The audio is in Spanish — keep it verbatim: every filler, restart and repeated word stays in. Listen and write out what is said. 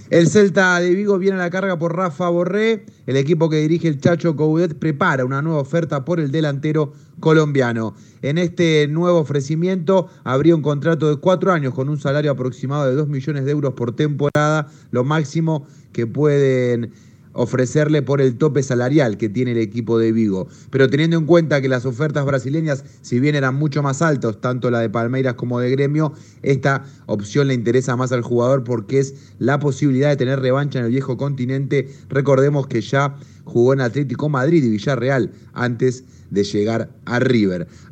El Celta de Vigo viene a la carga por Rafa Borré. El equipo que dirige el Chacho Coudet prepara una nueva oferta por el delantero colombiano. En este nuevo ofrecimiento habría un contrato de cuatro años con un salario aproximado de dos millones de euros por temporada, lo máximo que pueden ofrecerle por el tope salarial que tiene el equipo de Vigo. Pero teniendo en cuenta que las ofertas brasileñas, si bien eran mucho más altas, tanto la de Palmeiras como de Gremio, esta opción le interesa más al jugador porque es la posibilidad de tener revancha en el viejo continente. Recordemos que ya jugó en Atlético Madrid y Villarreal antes de llegar a River.